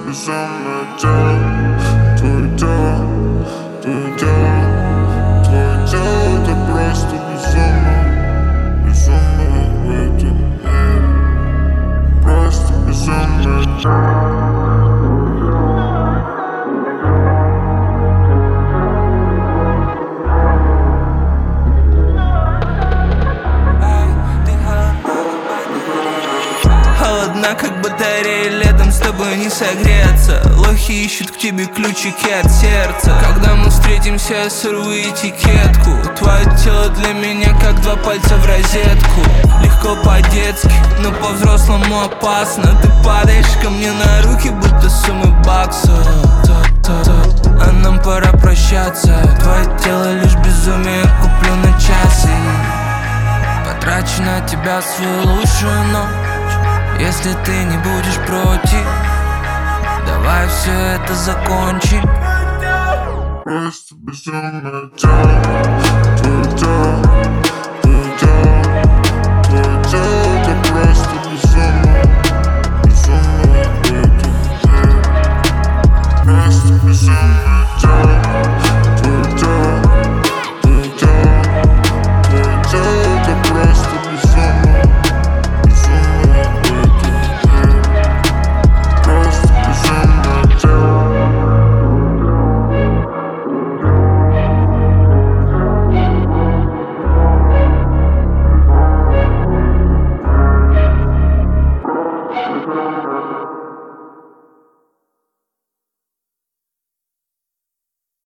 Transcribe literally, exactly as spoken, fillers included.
безумное тело, твое тело, твое тело, твое тело, это просто безумно, безумно в этом мире, просто безумное тело. Холодна, как батарея, летом с тобой не согреться. Лохи ищут к тебе ключики от сердца. Когда мы встретимся, я сорву этикетку. Твое тело для меня как два пальца в розетку. Легко по-детски, но по-взрослому опасно. Ты падаешь ко мне на руки, будто суммы баксов. А нам пора прощаться. Твое тело лишь безумие, куплю на час и потрачу на тебя свою лучшую ночь. Если ты не будешь против, давай все это закончим. Просто безумное тело.